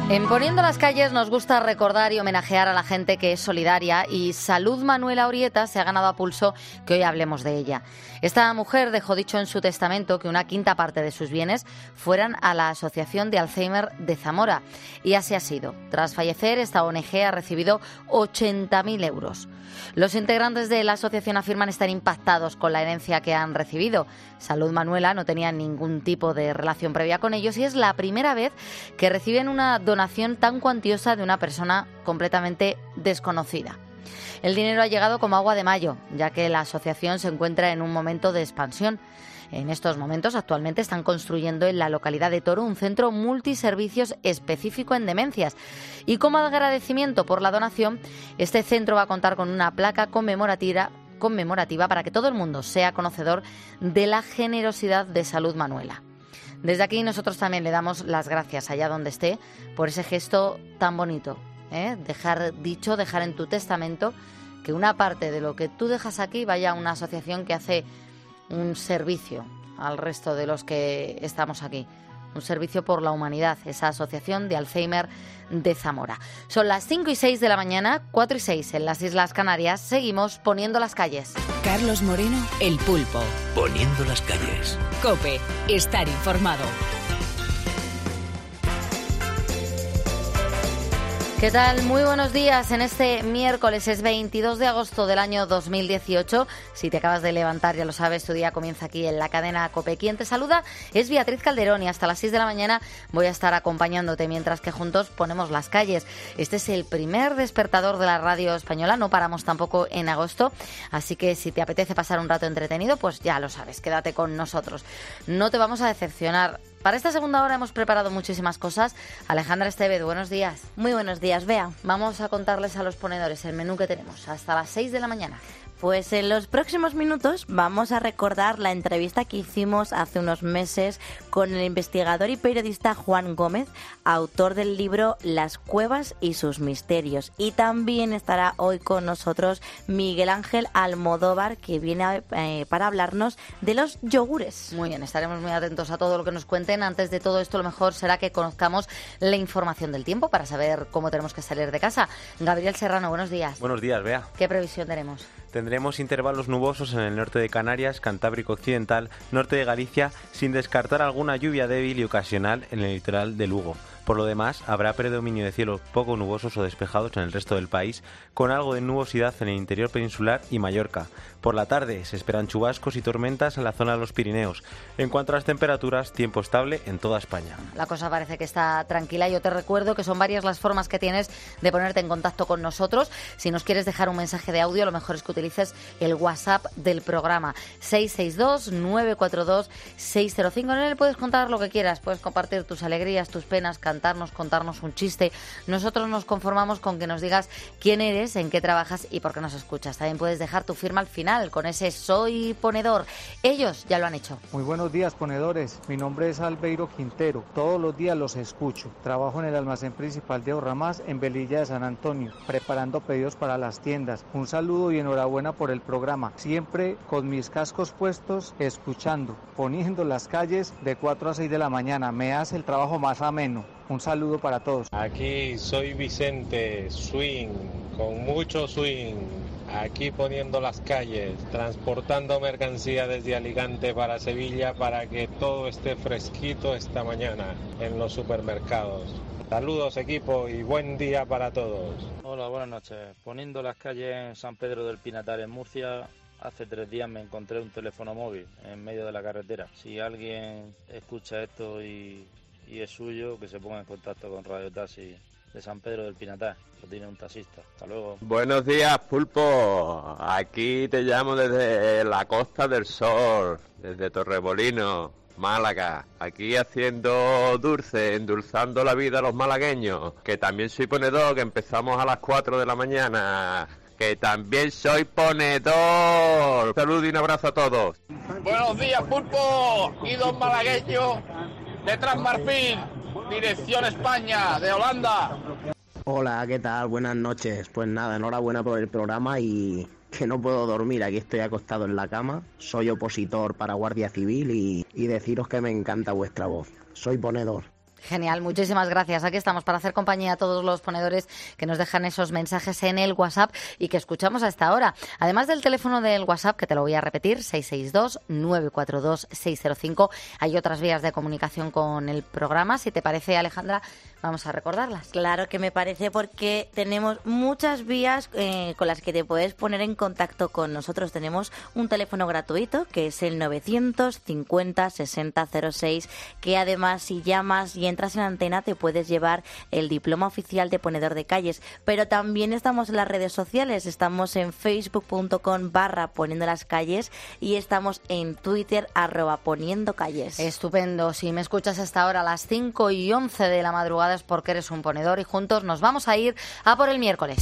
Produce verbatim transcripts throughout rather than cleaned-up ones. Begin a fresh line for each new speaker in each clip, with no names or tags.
En Poniendo las Calles nos gusta recordar y homenajear a la gente que es solidaria, y Salud Manuela Orieta se ha ganado a pulso que hoy hablemos de ella. Esta mujer dejó dicho en su testamento que una quinta parte de sus bienes fueran a la Asociación de Alzheimer de Zamora, y así ha sido. Tras fallecer, esta O N G ha recibido ochenta mil euros. Los integrantes de la asociación afirman estar impactados con la herencia que han recibido. Salud Manuela no tenía ningún tipo de relación previa con ellos y es la primera vez que reciben una donación tan cuantiosa de una persona completamente desconocida. El dinero ha llegado como agua de mayo, ya que la asociación se encuentra en un momento de expansión. En estos momentos, actualmente, están construyendo en la localidad de Toro un centro multiservicios específico en demencias. Y como agradecimiento por la donación, este centro va a contar con una placa conmemorativa, conmemorativa para que todo el mundo sea conocedor de la generosidad de Salud Manuela. Desde aquí nosotros también le damos las gracias, allá donde esté, por ese gesto tan bonito, ¿eh? Dejar dicho, dejar en tu testamento que una parte de lo que tú dejas aquí vaya a una asociación que hace un servicio al resto de los que estamos aquí, un servicio por la humanidad, esa asociación de Alzheimer de Zamora. Son las cinco y seis de la mañana, cuatro y seis en las Islas Canarias. Seguimos Poniendo las Calles.
Carlos Moreno, El Pulpo.
Poniendo las Calles.
COPE, estar informado.
¿Qué tal? Muy buenos días. En este miércoles es veintidós de agosto del año dos mil dieciocho. Si te acabas de levantar, ya lo sabes, tu día comienza aquí en la cadena COPE. Quien te saluda es Beatriz Calderón y hasta las seis de la mañana voy a estar acompañándote mientras que juntos ponemos las calles. Este es el primer despertador de la radio española, no paramos tampoco en agosto, así que si te apetece pasar un rato entretenido, pues ya lo sabes, quédate con nosotros. No te vamos a decepcionar. Para esta segunda hora hemos preparado muchísimas cosas. Alejandra Estevez, buenos días.
Muy buenos días, Bea.
Vamos a contarles a los ponedores el menú que tenemos hasta las seis de la mañana.
Pues en los próximos minutos vamos a recordar la entrevista que hicimos hace unos meses con el investigador y periodista Juan Gómez, autor del libro Las cuevas y sus misterios. Y también estará hoy con nosotros Miguel Ángel Almodóvar, que viene eh, para hablarnos de los yogures.
Muy bien, estaremos muy atentos a todo lo que nos cuenten. Antes de todo esto, lo mejor será que conozcamos la información del tiempo para saber cómo tenemos que salir de casa. Gabriel Serrano, buenos días.
Buenos días, Bea.
¿Qué previsión tenemos?
Tendremos intervalos nubosos en el norte de Canarias, Cantábrico Occidental, norte de Galicia, sin descartar alguna lluvia débil y ocasional en el litoral de Lugo. Por lo demás, habrá predominio de cielos poco nubosos o despejados en el resto del país, con algo de nubosidad en el interior peninsular y Mallorca. Por la tarde se esperan chubascos y tormentas en la zona de los Pirineos. En cuanto a las temperaturas, tiempo estable en toda España.
La cosa parece que está tranquila. Yo te recuerdo que son varias las formas que tienes de ponerte en contacto con nosotros. Si nos quieres dejar un mensaje de audio, lo mejor es que utilices el WhatsApp del programa seis seis dos, nueve cuatro dos, seis cero cinco. En él puedes contar lo que quieras, puedes compartir tus alegrías, tus penas, cantarnos, contarnos un chiste. Nosotros nos conformamos con que nos digas quién eres, en qué trabajas y por qué nos escuchas. También puedes dejar tu firma al final con ese soy ponedor. Ellos ya lo han hecho.
Muy buenos días, ponedores. Mi nombre es Albeiro Quintero. Todos los días los escucho. Trabajo en el almacén principal de Ahorramás en Velilla de San Antonio, preparando pedidos para las tiendas. Un saludo y enhorabuena por el programa. Siempre con mis cascos puestos, escuchando, poniendo las calles de cuatro a seis de la mañana. Me hace el trabajo más ameno. Un saludo para todos.
Aquí soy Vicente, swing, con mucho swing. Aquí poniendo las calles, transportando mercancía desde Alicante para Sevilla para que todo esté fresquito esta mañana en los supermercados. Saludos, equipo, y buen día para todos.
Hola, buenas noches. Poniendo las calles en San Pedro del Pinatar, en Murcia, hace tres días me encontré un teléfono móvil en medio de la carretera. Si alguien escucha esto y, y es suyo, que se ponga en contacto con Radio Taxi de San Pedro del Pinatar, lo tiene un taxista. Hasta luego.
Buenos días, Pulpo. Aquí te llamo desde la Costa del Sol, desde Torremolinos, Málaga. Aquí haciendo dulce, endulzando la vida a los malagueños. Que también soy ponedor, que empezamos a las cuatro de la mañana. Que también soy ponedor. Salud y un abrazo a todos.
Buenos días, Pulpo y don malagueño de Transmarfil. Dirección España, de Holanda.
Hola, ¿qué tal? Buenas noches. Pues nada, enhorabuena por el programa y que no puedo dormir. Aquí estoy acostado en la cama. Soy opositor para Guardia Civil y, y deciros que me encanta vuestra voz. Soy ponedor.
Genial, muchísimas gracias. Aquí estamos para hacer compañía a todos los ponedores que nos dejan esos mensajes en el WhatsApp y que escuchamos hasta ahora. Además del teléfono del WhatsApp, que te lo voy a repetir, seis seis dos, nueve cuatro dos, seis cero cinco, hay otras vías de comunicación con el programa. Si te parece, Alejandra, vamos a recordarlas.
Claro que me parece, porque tenemos muchas vías eh, con las que te puedes poner en contacto con nosotros. Tenemos un teléfono gratuito que es el novecientos cincuenta sesenta cero seis, que además si llamas y entras en antena te puedes llevar el diploma oficial de ponedor de calles. Pero también estamos en las redes sociales, estamos en facebook punto com barra poniendo las calles y estamos en Twitter arroba poniendo calles.
Estupendo, si me escuchas hasta ahora a las cinco y once de la madrugada es porque eres un ponedor y juntos nos vamos a ir a por el miércoles.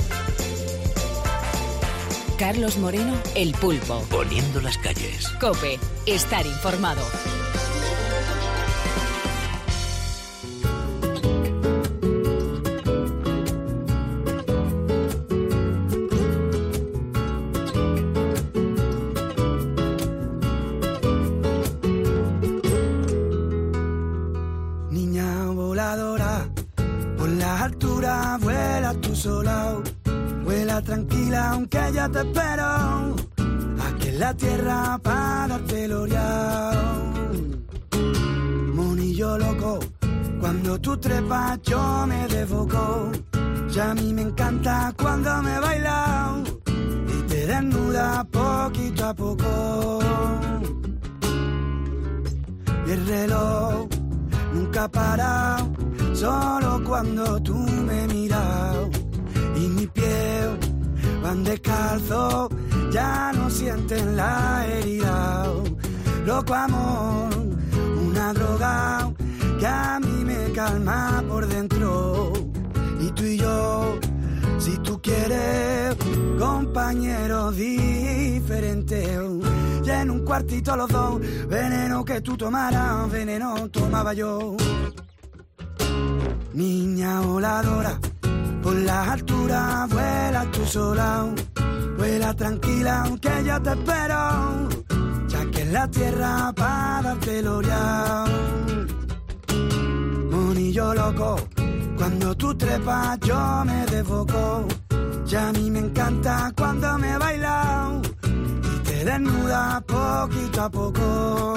Carlos Moreno, El Pulpo.
Poniendo las calles.
COPE, estar informado.
Niña voladora, por las alturas vuela tú sola. Vuela tranquila aunque ya te espero, aquí en la tierra para darte el oriao. Monillo loco, cuando tú trepas yo me desfoco. Ya a mí me encanta cuando me bailas y te desnuda poquito a poco. Y el reloj nunca para, solo cuando tú me miras. Y mis pies van descalzos, ya no sienten la herida. Loco amor, una droga que a mí me calma por dentro. Y tú y yo, si tú quieres, compañeros diferentes. Y en un cuartito los dos, veneno que tú tomaras, veneno tomaba yo. Niña voladora, por las alturas vuela tú sola, vuela tranquila aunque ya te espero, ya que en la tierra para darte el oriao. Monillo loco, cuando tú trepas yo me desfoco, ya a mí me encanta cuando me bailas y te desnuda poquito a poco.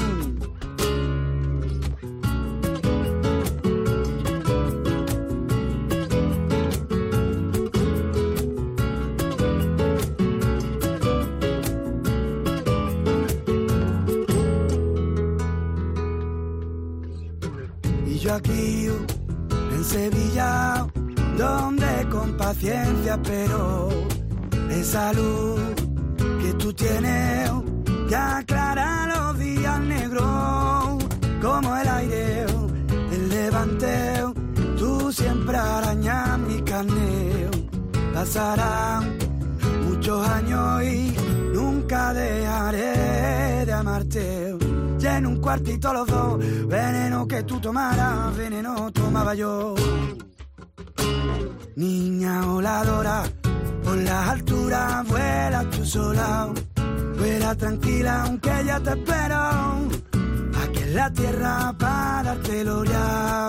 Yo aquí en Sevilla, donde con paciencia espero esa luz que tú tienes, que aclara los días negros, como el aire, el levante, tú siempre arañas mi carne. Pasarán muchos años y nunca dejaré de amarte. Y en un cuartito los dos, veneno que tú tomaras, veneno tomaba yo. Niña voladora, por las alturas vuela tú sola, vuela tranquila aunque ya te espero, aquí en la tierra para darte el oriao.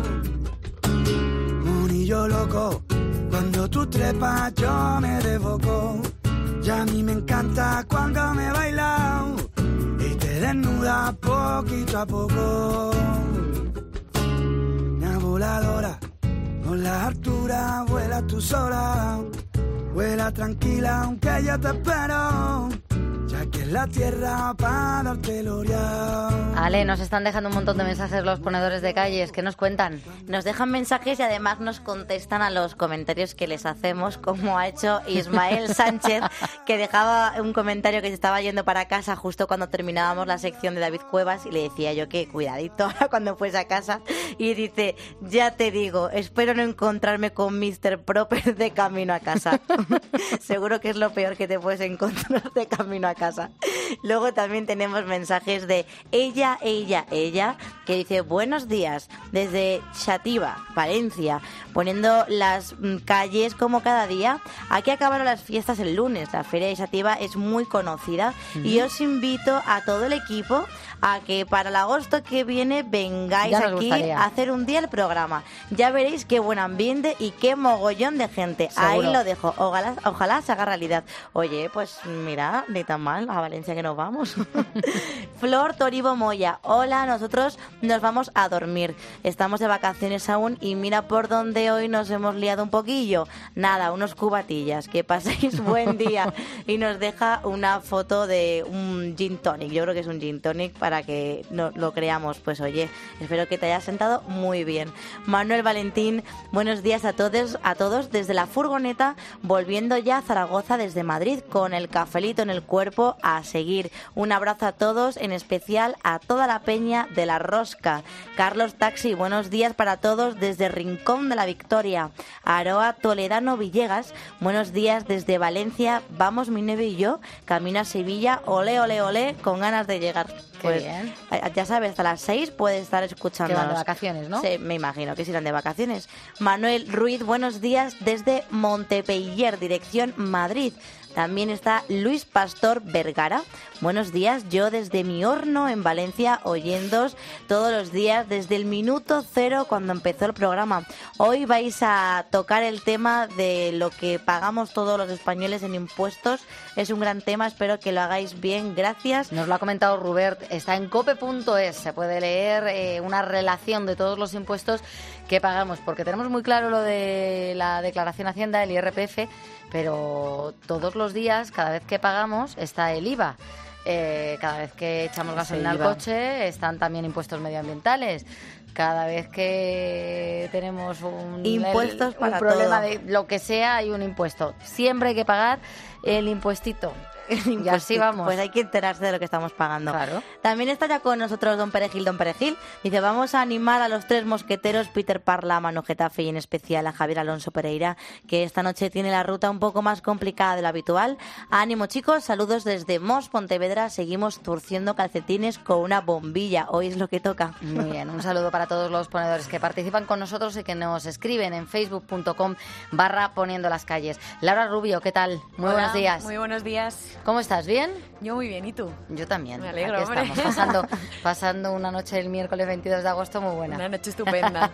Monillo loco, cuando tú trepas yo me desfoco, ya a mí me encanta cuando me bailas y te desnuda poquito a poco. Una voladora, por las alturas vuela tú sola, vuela tranquila aunque yo te espero, ya que es la tierra para darte el oriao.
Ale, nos están dejando un montón de mensajes los ponedores de calles. ¿Qué nos cuentan?
Nos dejan mensajes y además nos contestan a los comentarios que les hacemos, como ha hecho Ismael Sánchez, que dejaba un comentario que se estaba yendo para casa justo cuando terminábamos la sección de David Cuevas y le decía yo que cuidadito ahora cuando fuese a casa, y dice, ya te digo, espero no encontrarme con míster Proper de camino a casa. Seguro que es lo peor que te puedes encontrar de camino a casa. Luego también tenemos mensajes de ella, ella, ella, que dice buenos días desde Xàtiva, Valencia, poniendo las mm, calles como cada día. Aquí acabaron las fiestas el lunes. La feria de Xàtiva es muy conocida uh-huh. y os invito a todo el equipo a que para el agosto que viene vengáis aquí gustaría. a hacer un día el programa. Ya veréis qué buen ambiente y qué mogollón de gente. Seguro. Ahí lo dejo. Ojalá, ojalá se haga realidad. Oye, pues mira, ni tan mal, a Valencia que nos vamos. Flor Toribo Moya. Hola, nosotros nos vamos a dormir. Estamos de vacaciones aún y mira por dónde hoy nos hemos liado un poquillo. Nada, unos cubatillas. Que paséis buen día. Y nos deja una foto de un gin tonic. Yo creo que es un gin tonic para que no, lo creamos. Pues oye, espero que te hayas sentado muy bien. Manuel Valentín, buenos días a todos, a todos desde la furgoneta, volviendo ya a Zaragoza desde Madrid con el cafelito en el cuerpo a seguir. Un abrazo a todos, en especial a toda la peña de La Rosca. Carlos Taxi, buenos días para todos desde Rincón de la Victoria. Aroa Toledano Villegas, buenos días desde Valencia. Vamos mi novio y yo, camino a Sevilla, ole, ole, ole, con ganas de llegar. Pues bien. Ya sabes, hasta las seis puedes estar escuchándonos.
Que van de vacaciones, ¿no?
Sí, me imagino que irán de vacaciones. Manuel Ruiz, buenos días desde Montpellier, dirección Madrid. También está Luis Pastor Vergara. Buenos días, yo desde mi horno en Valencia, oyéndoos todos los días desde el minuto cero cuando empezó el programa. Hoy vais a tocar el tema de lo que pagamos todos los españoles en impuestos. Es un gran tema, espero que lo hagáis bien. Gracias.
Nos lo ha comentado Rubert, está en cope punto es. Se puede leer eh, una relación de todos los impuestos que pagamos, porque tenemos muy claro lo de la declaración Hacienda, el I R P F, pero todos los días, cada vez que pagamos, está el I V A. Eh, cada vez que echamos gasolina al coche, están también impuestos medioambientales. Cada vez que tenemos un,
impuestos
el,
para
un problema
todo.
de lo que sea, hay un impuesto. Siempre hay que pagar el impuestito. Y así vamos.
Pues hay que enterarse de lo que estamos pagando.
Claro.
También está ya con nosotros Don Perejil. Don Perejil dice, vamos a animar a los tres mosqueteros, Peter Parla, Manu Getafe y en especial a Javier Alonso Pereira, que esta noche tiene la ruta un poco más complicada de lo habitual. Ánimo, chicos, saludos desde Mos, Pontevedra. Seguimos turciendo calcetines con una bombilla. Hoy es lo que toca.
Muy bien, un saludo para todos los ponedores que participan con nosotros y que nos escriben en facebook punto com barra poniendo las calles. Laura Rubio, ¿qué tal? Muy
Hola,
buenos días.
Muy buenos días.
¿Cómo estás? ¿Bien?
Yo muy bien, ¿y tú?
Yo también.
Me alegro,
Aquí
hombre.
estamos, pasando, pasando una noche el miércoles veintidós de agosto muy buena.
Una noche estupenda.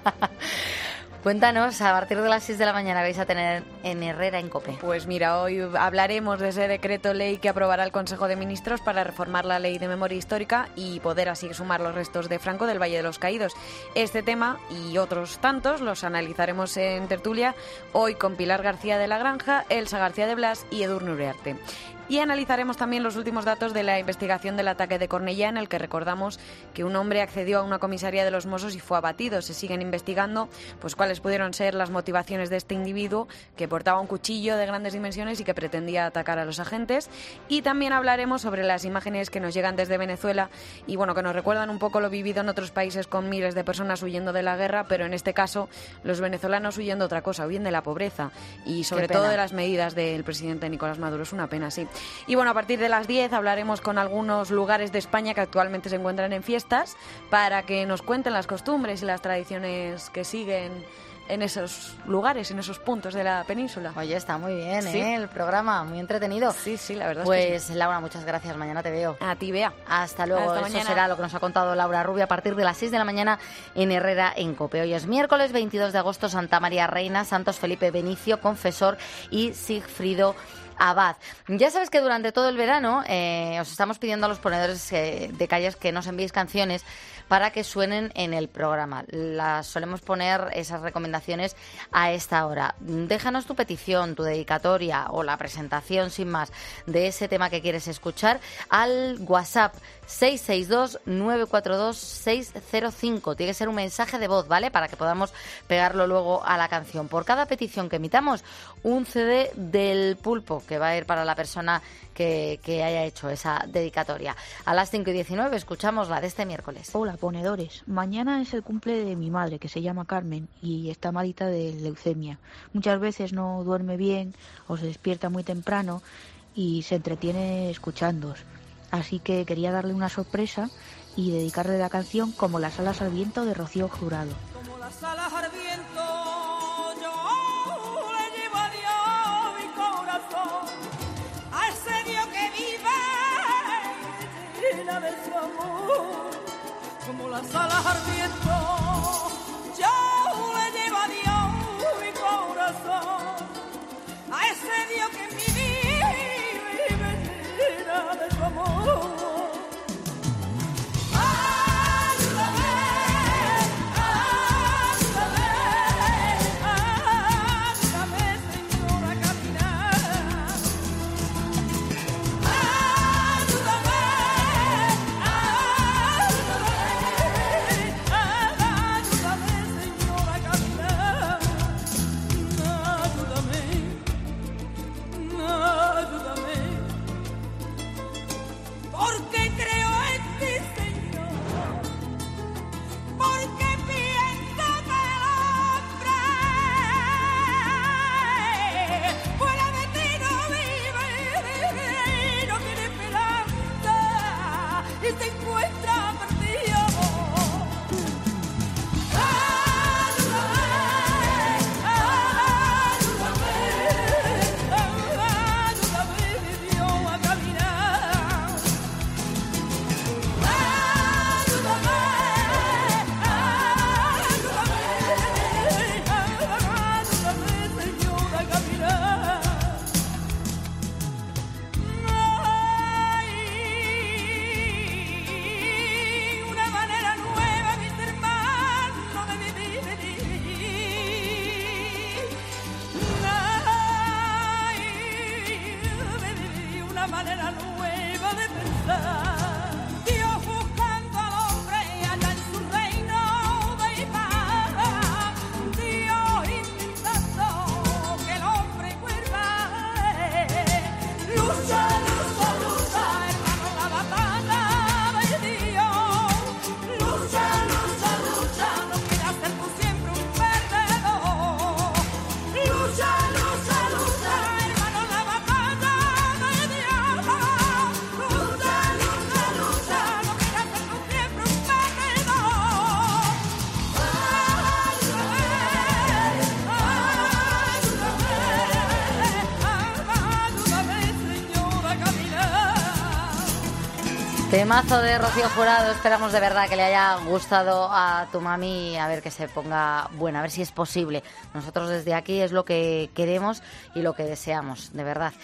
Cuéntanos, a partir de las seis de la mañana vais a tener en Herrera en COPE.
Pues mira, hoy hablaremos de ese decreto ley que aprobará el Consejo de Ministros para reformar la Ley de Memoria Histórica y poder así sumar los restos de Franco del Valle de los Caídos. Este tema y otros tantos los analizaremos en tertulia hoy con Pilar García de la Granja, Elsa García de Blas y Edurne Uriarte. Y analizaremos también los últimos datos de la investigación del ataque de Cornellá, en el que recordamos que un hombre accedió a una comisaría de los Mossos y fue abatido. Se siguen investigando pues cuáles pudieron ser las motivaciones de este individuo que portaba un cuchillo de grandes dimensiones y que pretendía atacar a los agentes. Y también hablaremos sobre las imágenes que nos llegan desde Venezuela y bueno, que nos recuerdan un poco lo vivido en otros países con miles de personas huyendo de la guerra, pero en este caso los venezolanos huyen de otra cosa, huyen de la pobreza y sobre todo de las medidas del presidente Nicolás Maduro. Es una pena, sí. Y bueno, a partir de las diez hablaremos con algunos lugares de España que actualmente se encuentran en fiestas para que nos cuenten las costumbres y las tradiciones que siguen en esos lugares, en esos puntos de la península.
Oye, está muy bien,
Sí.
¿eh? El programa, muy entretenido.
Sí, sí, la verdad
Pues
es que sí.
Laura, muchas gracias. Mañana te veo.
A ti, Bea.
Hasta luego.
Hasta
Eso
mañana.
será lo que nos ha contado Laura Rubio a partir de las seis de la mañana en Herrera en COPE. Hoy es miércoles veintidós de agosto, Santa María Reina, Santos Felipe Benicio, Confesor y Sigfrido Abad. Ya sabes que durante todo el verano eh, os estamos pidiendo a los ponedores eh, de calles que nos enviéis canciones para que suenen en el programa. Las solemos poner esas recomendaciones a esta hora. Déjanos tu petición, tu dedicatoria o la presentación sin más de ese tema que quieres escuchar al WhatsApp seis seis dos nueve cuatro dos seis cero cinco. Tiene que ser un mensaje de voz, ¿vale? Para que podamos pegarlo luego a la canción. Por cada petición que emitamos, un C D del Pulpo, que va a ir para la persona que, que haya hecho esa dedicatoria. A las cinco y diecinueve escuchamos la de este miércoles.
Hola, ponedores. Mañana es el cumple de mi madre, que se llama Carmen, y está malita de leucemia. Muchas veces no duerme bien o se despierta muy temprano y se entretiene escuchándoos. así que quería darle una sorpresa y dedicarle la canción Como las alas al viento de Rocío Jurado.
Como las alas al viento, yo le llevo a Dios mi corazón, a ese Dios que vive llena de su amor. Como las alas al viento, yo le llevo a Dios mi corazón, a ese Dios que vive llena de su amor.
Temazo de Rocío Jurado, esperamos de verdad que le haya gustado a tu mami, a ver que se ponga buena, a ver si es posible. Nosotros desde aquí es lo que queremos y lo que deseamos, de verdad.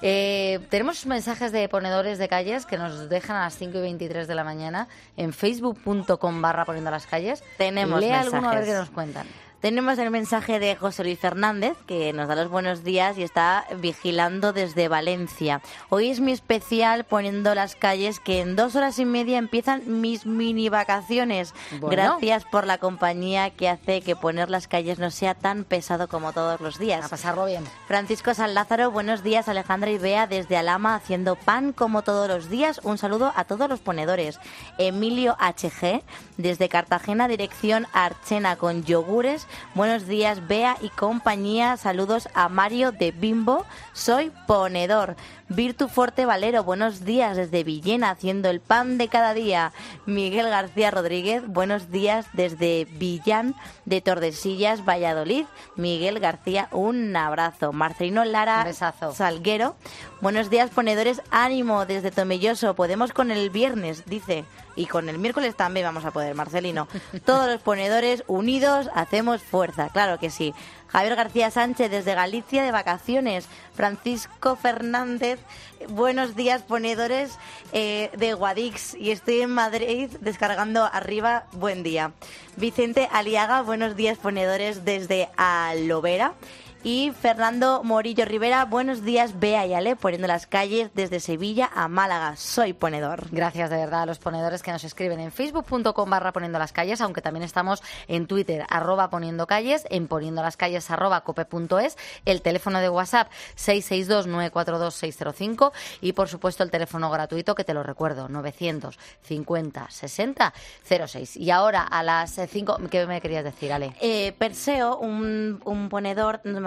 Eh, tenemos mensajes de ponedores de calles que nos dejan a las cinco y veintitrés de la mañana en facebook punto com barra poniendo las calles.
Tenemos
Lee
mensajes.
alguno a ver qué nos cuentan.
Tenemos el mensaje de José Luis Fernández, que nos da los buenos días y está vigilando desde Valencia. Hoy es mi especial poniendo las calles, que en dos horas y media empiezan mis mini vacaciones.
Bueno.
Gracias por la compañía que hace que poner las calles no sea tan pesado como todos los días.
A pasarlo bien.
Francisco San Lázaro, buenos días. Alejandra y Bea desde Alhama haciendo pan como todos los días. Un saludo a todos los ponedores. Emilio H G desde Cartagena, dirección Archena con yogures. Buenos días, Bea y compañía. Saludos a Mario de Bimbo. Soy ponedor. Virtu Forte Valero, buenos días desde Villena, haciendo el pan de cada día. Miguel García Rodríguez, buenos días desde Villán de Tordesillas, Valladolid. Miguel García, un abrazo. Marcelino Lara
Besazo.
Salguero, buenos días, ponedores, ánimo desde Tomelloso. Podemos con el viernes, dice. Y con el miércoles también vamos a poder, Marcelino. Todos los ponedores unidos hacemos fuerza, claro que sí. Javier García Sánchez desde Galicia de vacaciones. Francisco Fernández, buenos días, ponedores eh, de Guadix, y estoy en Madrid descargando arriba, buen día. Vicente Aliaga, buenos días, ponedores desde Alovera. Y Fernando Morillo Rivera, buenos días, Bea y Ale, poniendo las calles desde Sevilla a Málaga. Soy ponedor.
Gracias de verdad a los ponedores que nos escriben en facebook punto com barra poniendo las calles, aunque también estamos en Twitter, arroba poniendo calles, en poniendo las calles arroba cope punto es, el teléfono de WhatsApp seis seis dos nueve cuatro dos seis cero cinco y por supuesto el teléfono gratuito, que te lo recuerdo, novecientos cincuenta sesenta cero seis. Y ahora a las cinco, ¿qué me querías decir, Ale?
Eh, Perseo, un, un ponedor, nos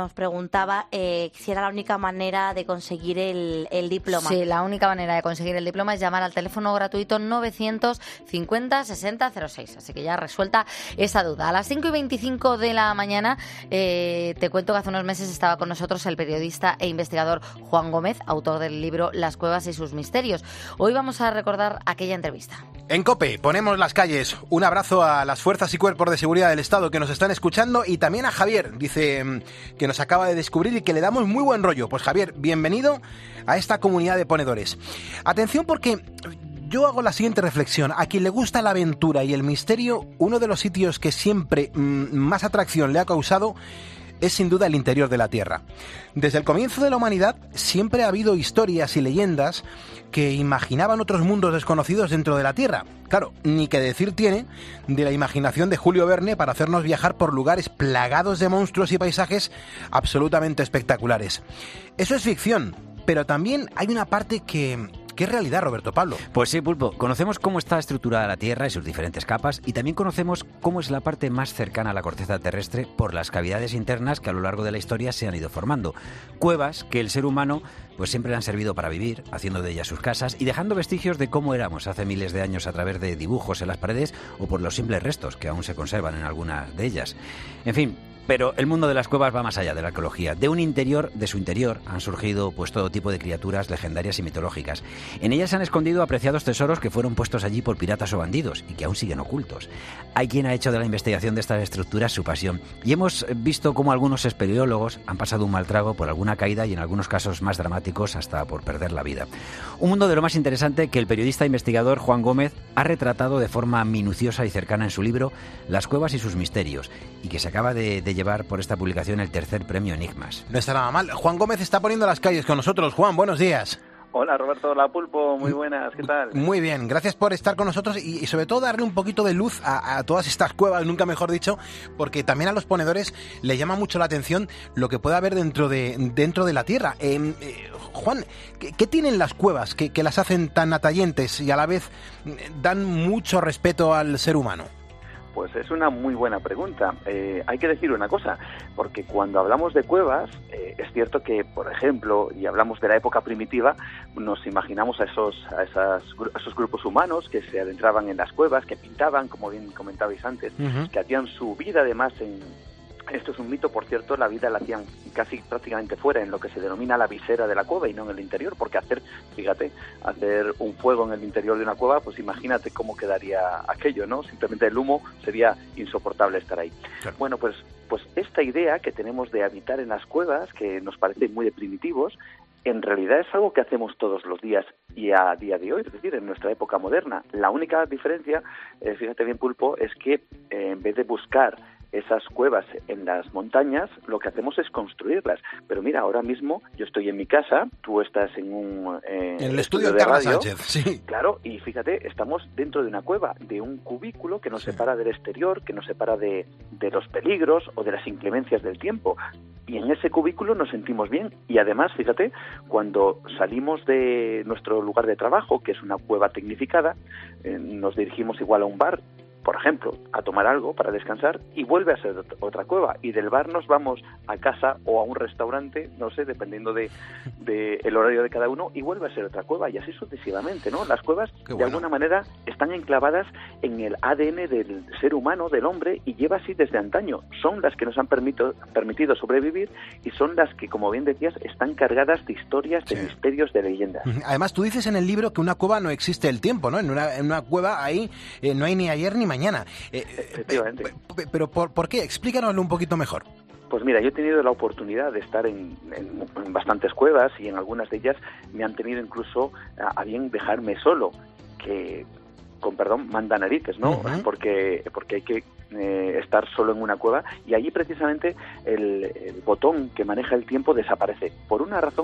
nos preguntaba eh, si era la única manera de conseguir el, el diploma.
Sí, la única manera de conseguir el diploma es llamar al teléfono gratuito novecientos cincuenta sesenta cero seis. Así que ya resuelta esa duda. A las cinco y veinticinco de la mañana eh, te cuento que hace unos meses estaba con nosotros el periodista e investigador Juan Gómez, autor del libro Las cuevas y sus misterios. Hoy vamos a recordar aquella entrevista.
En COPE ponemos las calles. Un abrazo a las fuerzas y cuerpos de seguridad del Estado que nos están escuchando y también a Javier, dice que nos acaba de descubrir y que le damos muy buen rollo. Pues Javier, bienvenido a esta comunidad de ponedores. Atención porque yo hago la siguiente reflexión. A quien le gusta la aventura y el misterio, uno de los sitios que siempre mmm, más atracción le ha causado es sin duda el interior de la Tierra. Desde el comienzo de la humanidad siempre ha habido historias y leyendas que imaginaban otros mundos desconocidos dentro de la Tierra. Claro, ni que decir tiene de la imaginación de Julio Verne para hacernos viajar por lugares plagados de monstruos y paisajes absolutamente espectaculares. Eso es ficción, pero también hay una parte que... ¿Qué realidad, Roberto Pablo?
Pues sí, Pulpo. Conocemos cómo está estructurada la Tierra y sus diferentes capas y también conocemos cómo es la parte más cercana a la corteza terrestre por las cavidades internas que a lo largo de la historia se han ido formando. Cuevas que el ser humano pues siempre le han servido para vivir, haciendo de ellas sus casas y dejando vestigios de cómo éramos hace miles de años a través de dibujos en las paredes o por los simples restos que aún se conservan en algunas de ellas. En fin... Pero el mundo de las cuevas va más allá de la arqueología. De un interior, de su interior, han surgido pues todo tipo de criaturas legendarias y mitológicas. En ellas se han escondido apreciados tesoros que fueron puestos allí por piratas o bandidos y que aún siguen ocultos. Hay quien ha hecho de la investigación de estas estructuras su pasión. Y hemos visto cómo algunos espeleólogos han pasado un mal trago por alguna caída y en algunos casos más dramáticos hasta por perder la vida. Un mundo de lo más interesante que el periodista e investigador Juan Gómez ha retratado de forma minuciosa y cercana en su libro Las cuevas y sus misterios y que se acaba de, de llevar por esta publicación el tercer premio Enigmas.
No está nada mal. Juan Gómez está poniendo las calles con nosotros. Juan, buenos días.
Hola Roberto, hola Pulpo, muy buenas, ¿qué tal?
Muy bien, gracias por estar con nosotros y, y sobre todo darle un poquito de luz a, a todas estas cuevas, nunca mejor dicho, porque también a los ponedores les llama mucho la atención lo que puede haber dentro de, dentro de la Tierra. Eh, eh, Juan, ¿qué, ¿qué tienen las cuevas que, que las hacen tan atrayentes y a la vez dan mucho respeto al ser humano?
Pues es una muy buena pregunta. Eh, hay que decir una cosa, porque cuando hablamos de cuevas, eh, es cierto que, por ejemplo, y hablamos de la época primitiva, nos imaginamos a esos, a, esas, a esos grupos humanos que se adentraban en las cuevas, que pintaban, como bien comentabais antes, uh-huh. que hacían su vida además en... Esto es un mito, por cierto, la vida la hacían casi prácticamente fuera, en lo que se denomina la visera de la cueva y no en el interior, porque hacer, fíjate, hacer un fuego en el interior de una cueva, pues imagínate cómo quedaría aquello, ¿no? Simplemente el humo sería insoportable estar ahí. Claro. Bueno, pues, pues esta idea que tenemos de habitar en las cuevas, que nos parece muy de primitivos, en realidad es algo que hacemos todos los días y a día de hoy, es decir, en nuestra época moderna. La única diferencia, eh, fíjate bien, Pulpo, es que eh, en vez de buscar esas cuevas en las montañas, lo que hacemos es construirlas. Pero mira, ahora mismo yo estoy en mi casa, tú estás en un eh,
en el estudio, estudio de
radio,
Sánchez, sí.
Claro, y fíjate, estamos dentro de una cueva, de un cubículo que nos sí. separa del exterior, que nos separa de, de los peligros o de las inclemencias del tiempo. Y en ese cubículo nos sentimos bien. Y además, fíjate, cuando salimos de nuestro lugar de trabajo, que es una cueva tecnificada, eh, nos dirigimos igual a un bar, por ejemplo, a tomar algo para descansar y vuelve a ser otra cueva. Y del bar nos vamos a casa o a un restaurante, no sé, dependiendo de, de el horario de cada uno, y vuelve a ser otra cueva y así sucesivamente, ¿no? Las cuevas, Qué de bueno. alguna manera, están enclavadas en el A D N del ser humano, del hombre, y lleva así desde antaño. Son las que nos han permito, permitido sobrevivir y son las que, como bien decías, están cargadas de historias, de sí. misterios, de leyendas.
Además, tú dices en el libro que una cueva no existe el tiempo, ¿no? En una, en una cueva ahí eh, no hay ni ayer ni mañana. Eh,
Efectivamente.
Eh, pero ¿por, ¿por qué? Explícanoslo un poquito mejor.
Pues mira, yo he tenido la oportunidad de estar en, en, en bastantes cuevas y en algunas de ellas me han tenido incluso a, a bien dejarme solo, que, con perdón, manda narices, ¿no? Uh-huh. Porque, porque hay que eh, estar solo en una cueva y allí precisamente el, el botón que maneja el tiempo desaparece. Por una razón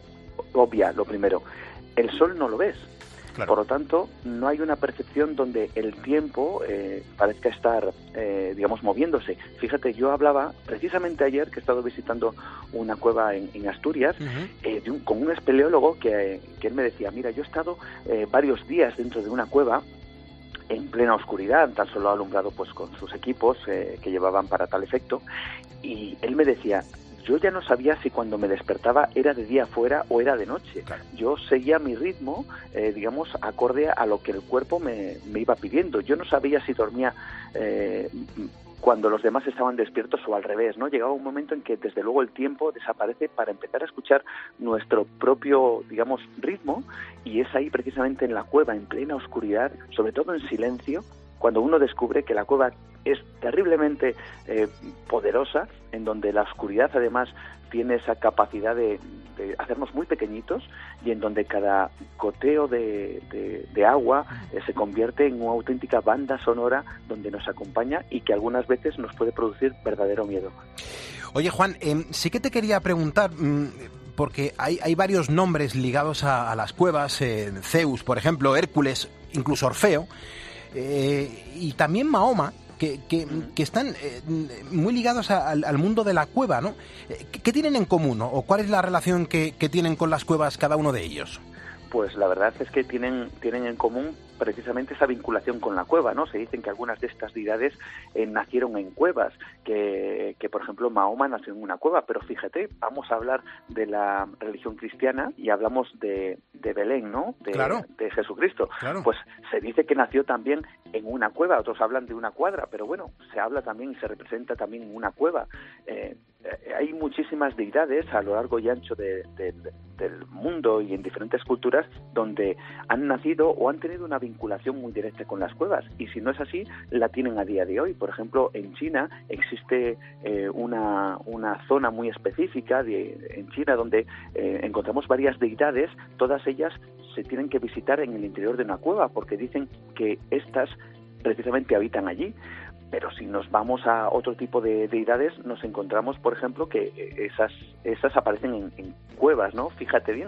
obvia, lo primero, el sol no lo ves. Claro. Por lo tanto, no hay una percepción donde el tiempo eh, parezca estar, eh, digamos, moviéndose. Fíjate, yo hablaba precisamente ayer que he estado visitando una cueva en, en Asturias uh-huh. eh, de un, con un espeleólogo que, que él me decía, mira, yo he estado eh, varios días dentro de una cueva en plena oscuridad, tan solo alumbrado pues con sus equipos eh, que llevaban para tal efecto, y él me decía, yo ya no sabía si cuando me despertaba era de día afuera o era de noche. Claro. Yo seguía mi ritmo, eh, digamos, acorde a lo que el cuerpo me, me iba pidiendo. Yo no sabía si dormía eh, cuando los demás estaban despiertos o al revés, ¿no? Llegaba un momento en que, desde luego, el tiempo desaparece para empezar a escuchar nuestro propio, digamos, ritmo, y es ahí, precisamente en la cueva, en plena oscuridad, sobre todo en silencio, cuando uno descubre que la cueva es terriblemente eh, poderosa, en donde la oscuridad además tiene esa capacidad de, de hacernos muy pequeñitos, y en donde cada goteo de, de, de agua eh, se convierte en una auténtica banda sonora donde nos acompaña y que algunas veces nos puede producir verdadero miedo.
Oye, Juan, eh, sí que te quería preguntar, mmm, porque hay, hay varios nombres ligados a, a las cuevas, eh, Zeus, por ejemplo, Hércules, incluso Orfeo, eh, y también Mahoma, que, que, que están eh, muy ligados a, al, al mundo de la cueva, ¿no? ¿Qué, qué tienen en común, ¿no? ¿O cuál es la relación que, que tienen con las cuevas cada uno de ellos?
Pues la verdad es que tienen, tienen en común precisamente esa vinculación con la cueva, ¿no? Se dicen que algunas de estas deidades eh, nacieron en cuevas, que, que por ejemplo Mahoma nació en una cueva, pero fíjate, vamos a hablar de la religión cristiana y hablamos de, de Belén, ¿no? De,
claro.
de Jesucristo.
Claro.
Pues se dice que nació también en una cueva, otros hablan de una cuadra, pero bueno, se habla también y se representa también en una cueva. Eh, eh, hay muchísimas deidades a lo largo y ancho de, de, de, del mundo y en diferentes culturas donde han nacido o han tenido una vinculación muy directa con las cuevas, y si no es así, la tienen a día de hoy. Por ejemplo, en China existe eh, una, una zona muy específica de, en China donde eh, encontramos varias deidades, todas ellas se tienen que visitar en el interior de una cueva, porque dicen que estas precisamente habitan allí. Pero si nos vamos a otro tipo de deidades, nos encontramos, por ejemplo, que esas, esas aparecen en, en cuevas, ¿no? Fíjate bien,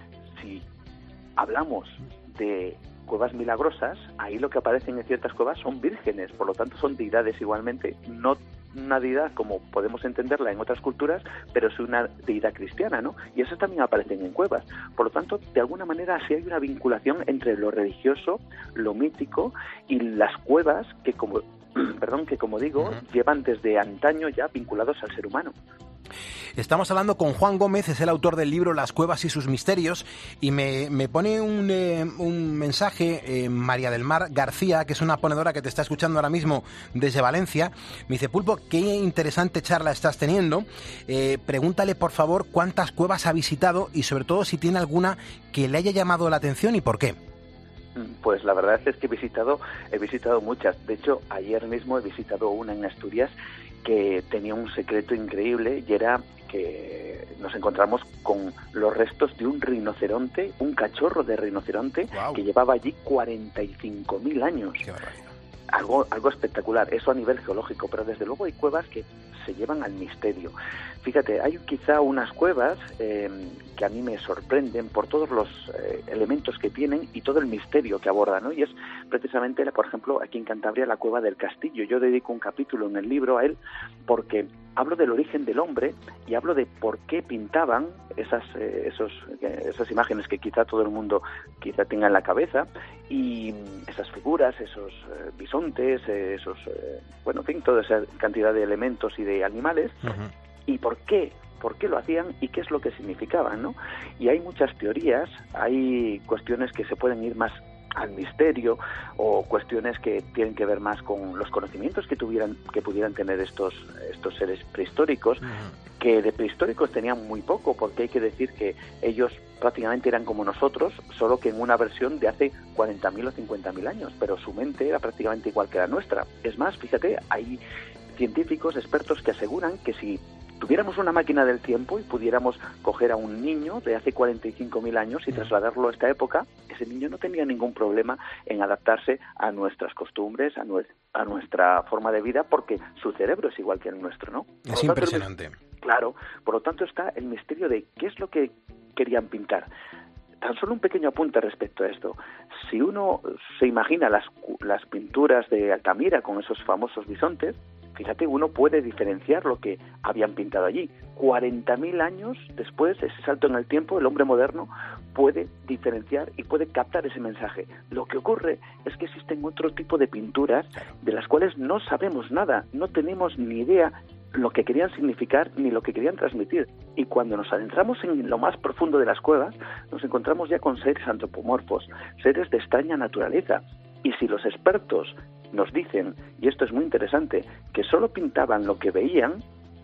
si hablamos de cuevas milagrosas, ahí lo que aparecen en ciertas cuevas son vírgenes, por lo tanto son deidades igualmente, no una deidad como podemos entenderla en otras culturas, pero es una deidad cristiana, ¿no? Y esas también aparecen en cuevas. Por lo tanto, de alguna manera sí hay una vinculación entre lo religioso, lo mítico y las cuevas que, como perdón, que como digo, uh-huh. llevan desde antaño ya vinculados al ser humano.
Estamos hablando con Juan Gómez, es el autor del libro Las cuevas y sus misterios, y me, me pone un, eh, un mensaje eh, María del Mar García, que es una ponedora que te está escuchando ahora mismo desde Valencia. Me dice: Pulpo, qué interesante charla estás teniendo. Eh, pregúntale, por favor, cuántas cuevas ha visitado y sobre todo si tiene alguna que le haya llamado la atención y por qué.
Pues la verdad es que he visitado, he visitado muchas. De hecho, ayer mismo he visitado una en Asturias que tenía un secreto increíble, y era que nos encontramos con los restos de un rinoceronte, un cachorro de rinoceronte, wow, que llevaba allí cuarenta y cinco mil años.
Qué barbaridad.
Algo, algo espectacular, eso a nivel geológico, pero desde luego hay cuevas que se llevan al misterio. Fíjate, hay quizá unas cuevas eh, que a mí me sorprenden por todos los eh, elementos que tienen y todo el misterio que abordan, ¿no? Y es precisamente, por ejemplo, aquí en Cantabria, la Cueva del Castillo. Yo dedico un capítulo en el libro a él porque hablo del origen del hombre y hablo de por qué pintaban esas, eh, esos, eh, esas imágenes que quizá todo el mundo quizá tenga en la cabeza, y esas figuras, esos eh, bisontes, eh, esos, eh, bueno, en fin, toda esa cantidad de elementos y de animales, uh-huh. y por qué, por qué lo hacían y qué es lo que significaban, ¿no? Y hay muchas teorías, hay cuestiones que se pueden ir más al misterio, o cuestiones que tienen que ver más con los conocimientos que tuvieran, que pudieran tener estos estos seres prehistóricos, uh-huh. que de prehistóricos tenían muy poco, porque hay que decir que ellos prácticamente eran como nosotros, solo que en una versión de hace cuarenta mil o cincuenta mil años, pero su mente era prácticamente igual que la nuestra. Es más, fíjate, hay científicos, expertos que aseguran que si tuviéramos una máquina del tiempo y pudiéramos coger a un niño de hace cuarenta y cinco mil años y trasladarlo a esta época, ese niño no tendría ningún problema en adaptarse a nuestras costumbres, a, nue- a nuestra forma de vida, porque su cerebro es igual que el nuestro, ¿no? Por
es
lo tanto,
impresionante.
El, claro, por lo tanto está el misterio de qué es lo que querían pintar. Tan solo un pequeño apunte respecto a esto. Si uno se imagina las, las pinturas de Altamira con esos famosos bisontes, fíjate, uno puede diferenciar lo que habían pintado allí. cuarenta mil años después, ese salto en el tiempo, el hombre moderno puede diferenciar y puede captar ese mensaje. Lo que ocurre es que existen otro tipo de pinturas de las cuales no sabemos nada, no tenemos ni idea lo que querían significar ni lo que querían transmitir. Y cuando nos adentramos en lo más profundo de las cuevas, nos encontramos ya con seres antropomorfos, seres de extraña naturaleza. Y si los expertos nos dicen, y esto es muy interesante, que solo pintaban lo que veían,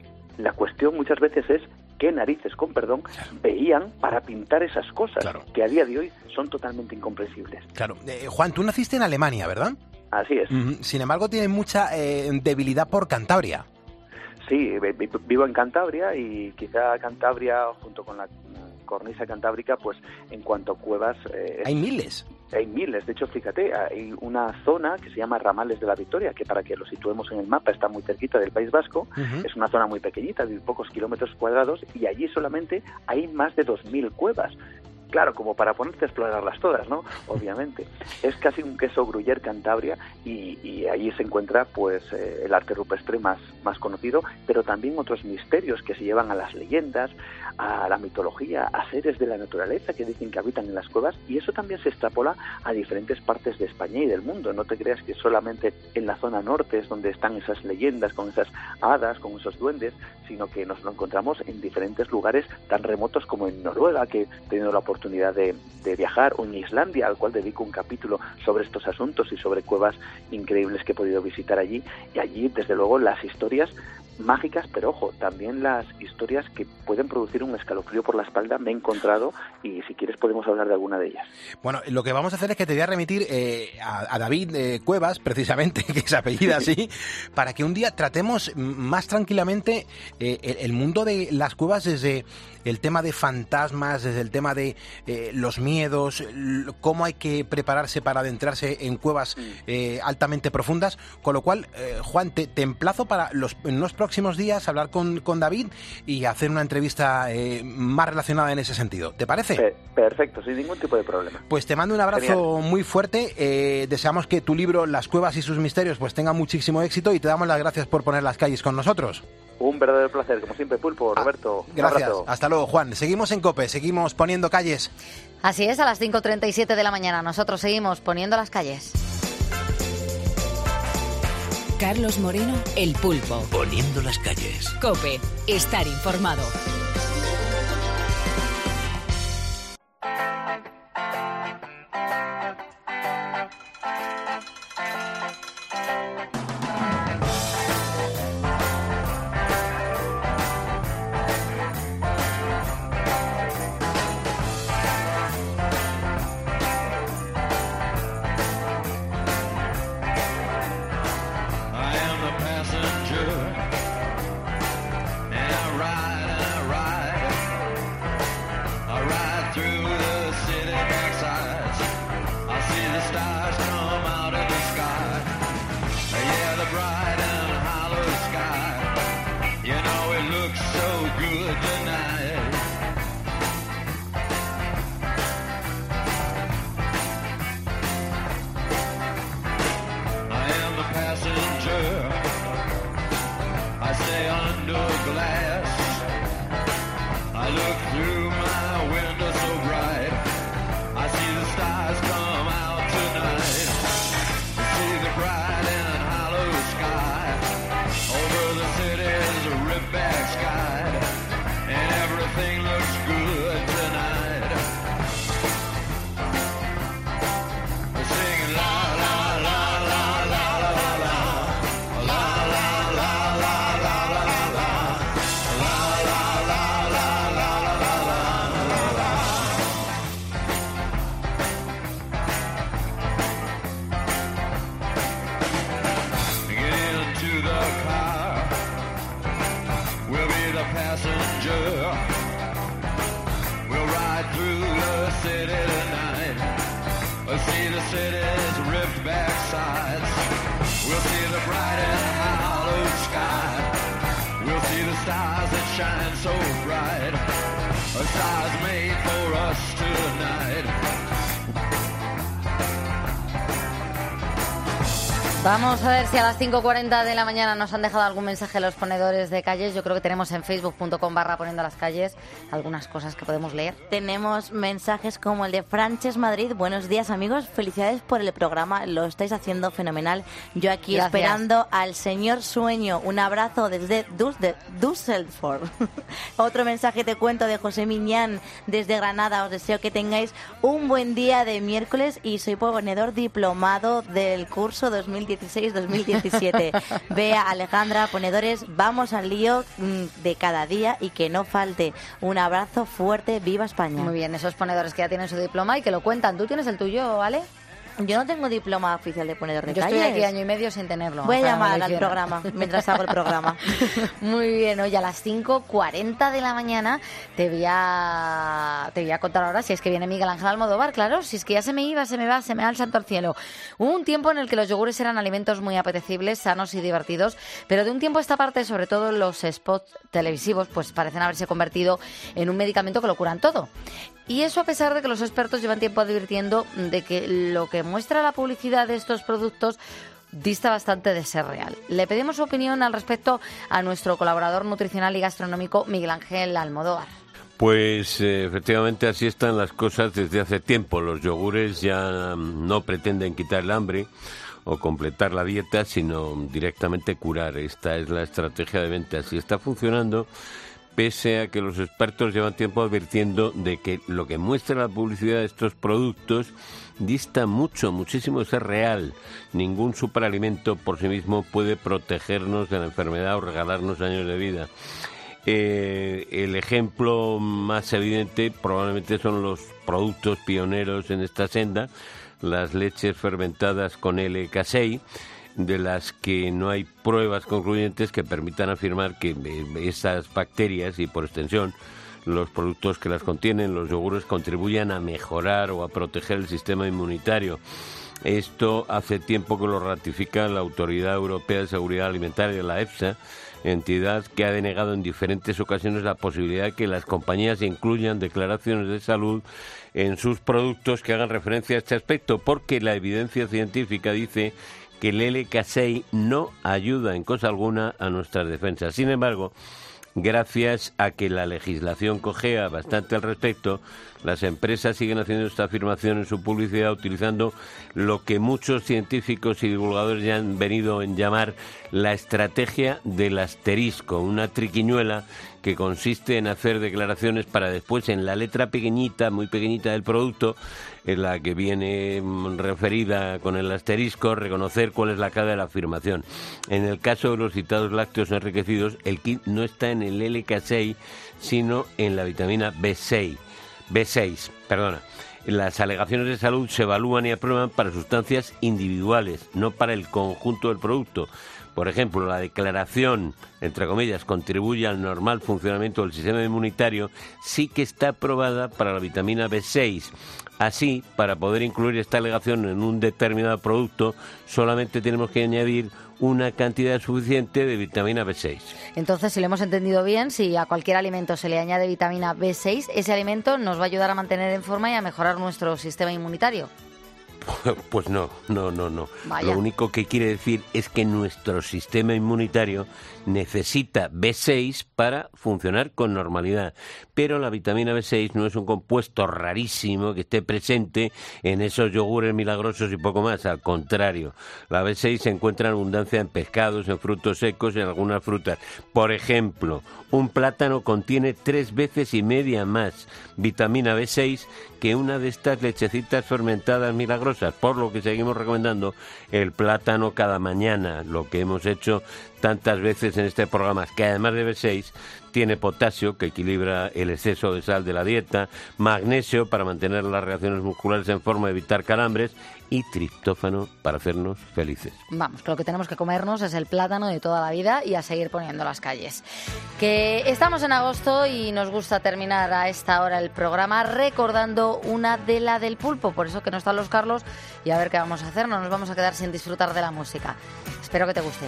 la cuestión muchas veces es qué narices, con perdón, veían para pintar esas cosas, claro, que a día de hoy son totalmente incomprensibles.
Claro. Eh, Juan, tú naciste en Alemania, ¿verdad?
Así es.
Mm-hmm. Sin embargo, tienes mucha eh, debilidad por Cantabria.
Sí, vivo en Cantabria y quizá Cantabria, junto con la cornisa cantábrica, pues en cuanto a cuevas... Eh,
hay miles.
Hay miles, de hecho, fíjate, hay una zona que se llama Ramales de la Victoria, que para que lo situemos en el mapa está muy cerquita del País Vasco, uh-huh. Es una zona muy pequeñita, de pocos kilómetros cuadrados, y allí solamente hay más de dos mil cuevas. Claro, como para ponerte a explorarlas todas, ¿no? Obviamente. Es casi un queso Gruyère Cantabria y, y allí se encuentra pues eh, el arte rupestre más, más conocido, pero también otros misterios que se llevan a las leyendas, a la mitología, a seres de la naturaleza que dicen que habitan en las cuevas, y eso también se extrapola a diferentes partes de España y del mundo. No te creas que solamente en la zona norte es donde están esas leyendas, con esas hadas, con esos duendes, sino que nos lo encontramos en diferentes lugares tan remotos como en Noruega, que he tenido la oportunidad De, de viajar, o en Islandia, al cual dedico un capítulo sobre estos asuntos y sobre cuevas increíbles que he podido visitar allí. Y allí, desde luego, las historias mágicas, pero ojo, también las historias que pueden producir un escalofrío por la espalda me he encontrado, y si quieres podemos hablar de alguna de ellas.
Bueno, lo que vamos a hacer es que te voy a remitir eh, a, a David eh, Cuevas, precisamente, que es apellido así, para que un día tratemos más tranquilamente eh, el, el mundo de las cuevas desde el tema de fantasmas, desde el tema de eh, los miedos, cómo hay que prepararse para adentrarse en cuevas eh, altamente profundas, con lo cual, eh, Juan, te, te emplazo para los, en los próximos días hablar con, con David y hacer una entrevista eh, más relacionada en ese sentido. ¿Te parece?
Perfecto, sin ningún tipo de problema.
Pues te mando un abrazo Genial. muy fuerte, eh, deseamos que tu libro Las cuevas y sus misterios pues tenga muchísimo éxito y te damos las gracias por poner las calles con nosotros.
Un verdadero placer, como siempre, Pulpo, Roberto.
Ah, gracias, hasta luego, Juan. Seguimos en COPE, seguimos poniendo calles.
Así es, a las cinco treinta y siete de la mañana nosotros seguimos poniendo las calles.
Carlos Moreno, El Pulpo.
Poniendo las calles.
COPE, estar informado.
Vamos a ver si a las cinco cuarenta de la mañana nos han dejado algún mensaje los ponedores de calles. Yo creo que tenemos en facebook punto com barra poniendo las calles algunas cosas que podemos leer.
Tenemos mensajes como el de Frances Madrid. Buenos días, amigos. Felicidades por el programa. Lo estáis haciendo fenomenal. Yo aquí
Gracias.
esperando al señor Sueño. Un abrazo desde Dus- de Düsseldorf. Otro mensaje te cuento de José Miñán desde Granada. Os deseo que tengáis un buen día de miércoles y soy ponedor diplomado del curso dos mil dieciséis dos mil diecisiete. Bea, Alejandra, ponedores, vamos al lío mm, de cada día y que no falte. Un abrazo fuerte, viva España.
Muy bien, esos ponedores que ya tienen su diploma y que lo cuentan. ¿Tú tienes el tuyo, ¿vale?
Yo no tengo diploma oficial de ponedor de
Yo
calles.
estoy aquí año y medio sin tenerlo.
Voy a
Ojalá
llamar
me lo
al
hiciera.
programa mientras hago el programa.
Muy bien, oye, a las cinco cuarenta de la mañana te voy a te voy a contar ahora si es que viene Miguel Ángel Almodóvar, claro, si es que ya se me iba, se me va, se me va el santo al cielo. Hubo un tiempo en el que los yogures eran alimentos muy apetecibles, sanos y divertidos, pero de un tiempo a esta parte, sobre todo los spots televisivos, pues parecen haberse convertido en un medicamento que lo curan todo. Y eso a pesar de que los expertos llevan tiempo advirtiendo de que lo que muestra la publicidad de estos productos dista bastante de ser real. Le pedimos su opinión al respecto a nuestro colaborador nutricional y gastronómico Miguel Ángel Almodóvar.
Pues eh, efectivamente así están las cosas desde hace tiempo. Los yogures ya no pretenden quitar el hambre o completar la dieta, sino directamente curar. Esta es la estrategia de ventas y está funcionando, pese a que los expertos llevan tiempo advirtiendo de que lo que muestra la publicidad de estos productos dista mucho, muchísimo de ser real. Ningún superalimento por sí mismo puede protegernos de la enfermedad o regalarnos años de vida. Eh, el ejemplo más evidente probablemente son los productos pioneros en esta senda, las leches fermentadas con L casei, de las que no hay pruebas concluyentes que permitan afirmar que esas bacterias y por extensión los productos que las contienen, los yogures, contribuyan a mejorar o a proteger el sistema inmunitario. Esto hace tiempo que lo ratifica la Autoridad Europea de Seguridad Alimentaria, la EFSA, entidad que ha denegado en diferentes ocasiones la posibilidad de que las compañías incluyan declaraciones de salud en sus productos que hagan referencia a este aspecto, porque la evidencia científica dice que el L casei no ayuda en cosa alguna a nuestras defensas. Sin embargo, gracias a que la legislación cojea bastante al respecto, las empresas siguen haciendo esta afirmación en su publicidad utilizando lo que muchos científicos y divulgadores ya han venido a llamar la estrategia del asterisco, una triquiñuela que consiste en hacer declaraciones para después en la letra pequeñita, muy pequeñita del producto, en la que viene referida con el asterisco, reconocer cuál es la clave de la afirmación. En el caso de los citados lácteos enriquecidos, el kit no está en el L casei, sino en la vitamina B seis. B seis, perdona. Las alegaciones de salud se evalúan y aprueban para sustancias individuales, no para el conjunto del producto. Por ejemplo, la declaración, entre comillas, contribuye al normal funcionamiento del sistema inmunitario, sí que está aprobada para la vitamina B seis. Así, para poder incluir esta alegación en un determinado producto, solamente tenemos que añadir una cantidad suficiente de vitamina B seis.
Entonces, si lo hemos entendido bien, si a cualquier alimento se le añade vitamina B seis, ese alimento nos va a ayudar a mantener en forma y a mejorar nuestro sistema inmunitario.
Pues no, no, no, no.
Vaya.
Lo único que quiere decir es que nuestro sistema inmunitario necesita B seis para funcionar con normalidad. Pero la vitamina B seis no es un compuesto rarísimo que esté presente en esos yogures milagrosos y poco más. Al contrario, la B seis se encuentra en abundancia en pescados, en frutos secos y en algunas frutas. Por ejemplo, un plátano contiene tres veces y media más vitamina B seis que una de estas lechecitas fermentadas milagrosas, por lo que seguimos recomendando el plátano cada mañana, lo que hemos hecho tantas veces en este programa, que además de B seis tiene potasio, que equilibra el exceso de sal de la dieta, magnesio para mantener las reacciones musculares en forma de evitar calambres y triptófano para hacernos felices.
Vamos, que lo que tenemos que comernos es el plátano de toda la vida y a seguir poniendo las calles. Que estamos en agosto y nos gusta terminar a esta hora el programa recordando una de la del pulpo, por eso que no están los Carlos y a ver qué vamos a hacer, no nos vamos a quedar sin disfrutar de la música. Espero que te guste.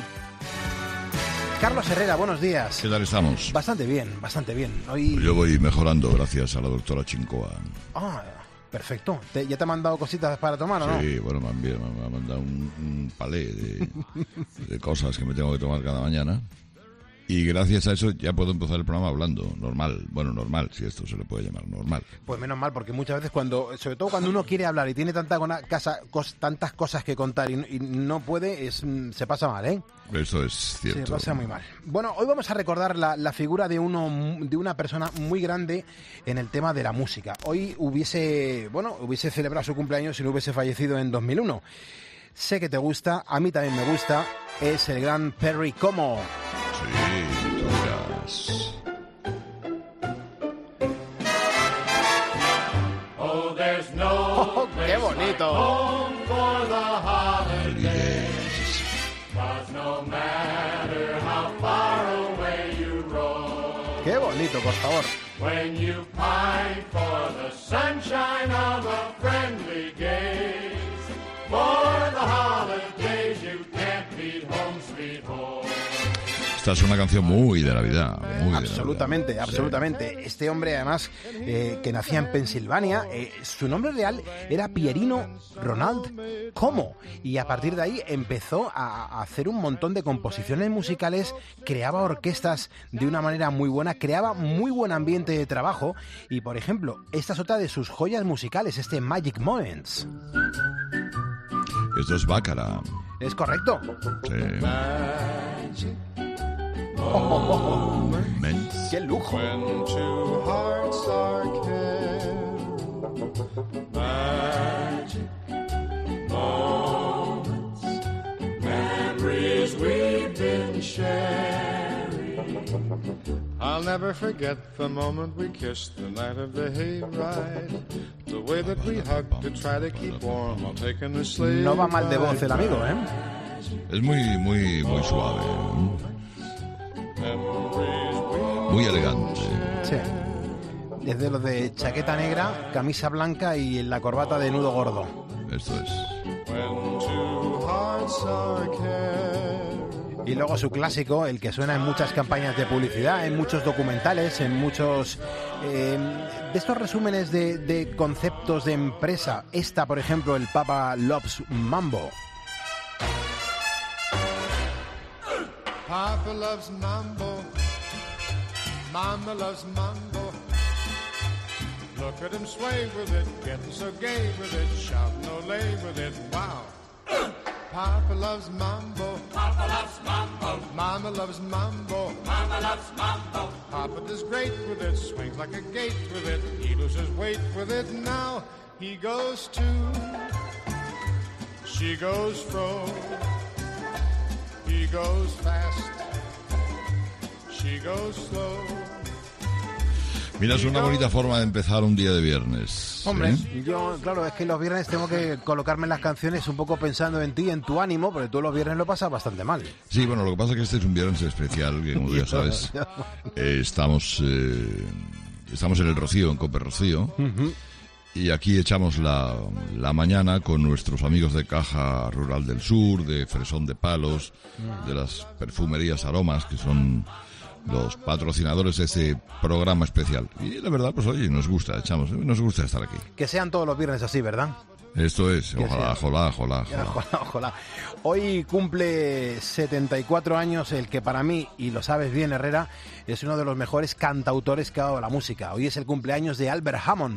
Carlos Herrera, buenos días.
¿Qué tal estamos?
Bastante bien, bastante bien. Hoy...
Yo voy mejorando gracias a la doctora Chincoa.
Ah, Perfecto. ¿Te, ¿Ya te ha mandado cositas para tomar o no?
Sí, bueno, me, envía, me, me ha mandado un, un palé de, de cosas que me tengo que tomar cada mañana. Y gracias a eso ya puedo empezar el programa hablando, normal, bueno, normal, si esto se le puede llamar normal.
Pues menos mal, porque muchas veces cuando, sobre todo cuando uno quiere hablar y tiene tanta casa, cos, tantas cosas que contar y, y no puede, es, se pasa mal, ¿eh?
Eso es cierto.
Se pasa muy mal. Bueno, hoy vamos a recordar la, la figura de uno, de una persona muy grande en el tema de la música. Hoy hubiese, bueno, hubiese celebrado su cumpleaños si no hubiese fallecido en dos mil uno. Sé que te gusta, a mí también me gusta, es el gran Perry Como.
Sí, todas.
Oh, there's no oh, ¡qué bonito! ¡Qué bonito, por favor! When you pine for the sunshine of a friendly gaze, for the holidays you can't beat home, sweet home.
Esta es una canción muy de Navidad. Muy
absolutamente,
de Navidad.
absolutamente. Sí. Este hombre, además, eh, que nacía en Pensilvania, eh, su nombre real era Pierino Ronald Como. Y a partir de ahí empezó a, a hacer un montón de composiciones musicales, creaba orquestas de una manera muy buena, creaba muy buen ambiente de trabajo. Y, por ejemplo, esta es otra de sus joyas musicales, este Magic Moments.
Esto es Bácara.
¿Es correcto?
Sí.
Oh, oh, oh, oh. ¡Qué lujo!
I'll never forget the moment we kissed the night of the hayride. The way that we hugged to try to keep warm while taking the sleigh.
No va mal de voz el amigo, ¿eh?
Es muy, muy, muy suave. Muy elegante.
Sí. Es de los de chaqueta negra, camisa blanca y la corbata de nudo gordo.
Esto es.
Y luego su clásico, el que suena en muchas campañas de publicidad, en muchos documentales, en muchos eh, de estos resúmenes de, de conceptos de empresa. Esta, por ejemplo, el Papa Loves Mambo.
Papa loves mambo, Mama loves mambo. Look at him sway with it, getting so gay with it, shouting olay with it, wow. Papa loves mambo, Papa loves mambo. Mama loves mambo, Mama loves mambo. Papa does great with it, swings like a gate with it, he loses weight with it. Now he goes to, she goes fro. He goes fast, she goes slow.
Mira, es una bonita forma de empezar un día de viernes.
Hombre,
¿sí?
Yo, claro, es que los viernes tengo que colocarme en las canciones un poco pensando en ti, en tu ánimo, porque tú los viernes lo pasas bastante mal.
Sí, bueno, lo que pasa es que este es un viernes especial, que como ya sabes, eh, estamos, eh, estamos en el Rocío, en Cope Rocío. Uh-huh. Y aquí echamos la, la mañana con nuestros amigos de Caja Rural del Sur, de Fresón de Palos, de las perfumerías Aromas, que son los patrocinadores de ese programa especial. Y la verdad, pues oye, nos gusta, echamos, nos gusta estar aquí.
Que sean todos los viernes así, ¿verdad?
Esto es, ojalá, ojalá, ojalá,
ojalá, ojalá, ojalá. Hoy cumple setenta y cuatro años el que para mí, y lo sabes bien, Herrera, es uno de los mejores cantautores que ha dado la música. Hoy es el cumpleaños de Albert Hammond.